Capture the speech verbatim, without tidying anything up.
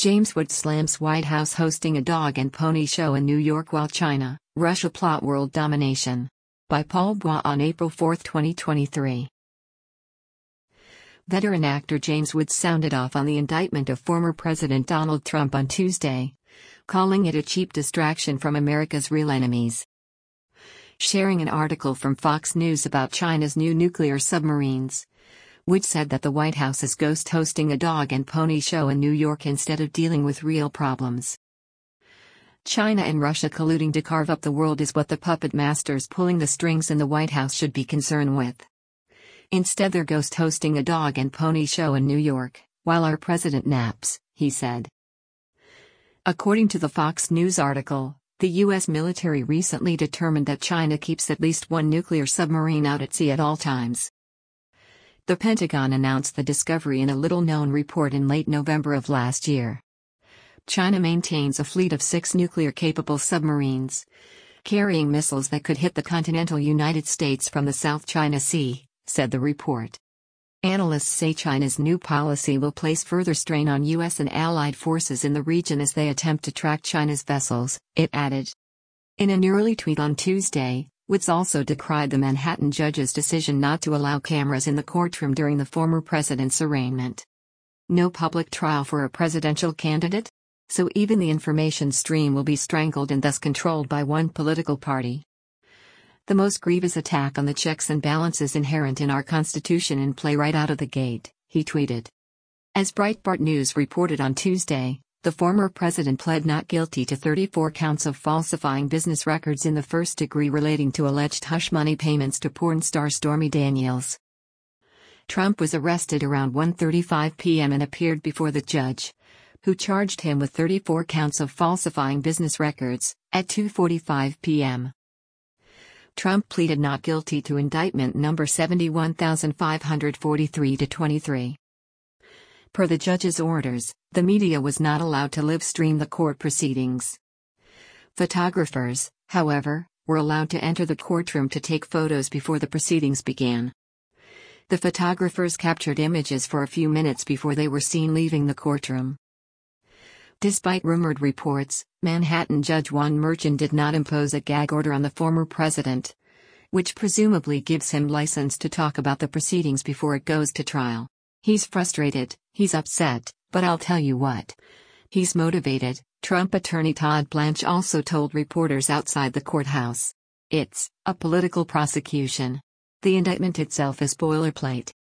James Woods slams White House hosting a dog and pony show in New York while China, Russia plot world domination. By Paul Bois on April fourth, twenty twenty-three. Veteran actor James Woods sounded off on the indictment of former President Donald Trump on Tuesday, calling it a cheap distraction from America's real enemies. Sharing an article from Fox News about China's new nuclear submarines, Woods said that the White House is ghost hosting a dog and pony show in New York instead of dealing with real problems. China and Russia colluding to carve up the world is what the puppet masters pulling the strings in the White House should be concerned with. Instead, they're ghost hosting a dog and pony show in New York, while our president naps, he said. According to the Fox News article, the U S military recently determined that China keeps at least one nuclear submarine out at sea at all times. The Pentagon announced the discovery in a little-known report in late November of last year. China maintains a fleet of six nuclear-capable submarines, carrying missiles that could hit the continental United States from the South China Sea, said the report. Analysts say China's new policy will place further strain on U S and allied forces in the region as they attempt to track China's vessels, it added. In an early tweet on Tuesday, Woods also decried the Manhattan judge's decision not to allow cameras in the courtroom during the former president's arraignment. No public trial for a presidential candidate? So even the information stream will be strangled and thus controlled by one political party. The most grievous attack on the checks and balances inherent in our Constitution in play right out of the gate, he tweeted. As Breitbart News reported on Tuesday, the former president pled not guilty to thirty-four counts of falsifying business records in the first degree relating to alleged hush money payments to porn star Stormy Daniels. Trump was arrested around one thirty-five p m and appeared before the judge, who charged him with thirty-four counts of falsifying business records, at two forty-five p m Trump pleaded not guilty to indictment number seventy-one thousand five hundred forty-three to twenty-three. Per the judge's orders, the media was not allowed to live stream the court proceedings. Photographers, however, were allowed to enter the courtroom to take photos before the proceedings began. The photographers captured images for a few minutes before they were seen leaving the courtroom. Despite rumored reports, Manhattan Judge Juan Merchan did not impose a gag order on the former president, which presumably gives him license to talk about the proceedings before it goes to trial. He's frustrated, he's upset, but I'll tell you what. He's motivated, Trump attorney Todd Blanche also told reporters outside the courthouse. It's a political prosecution. The indictment itself is boilerplate.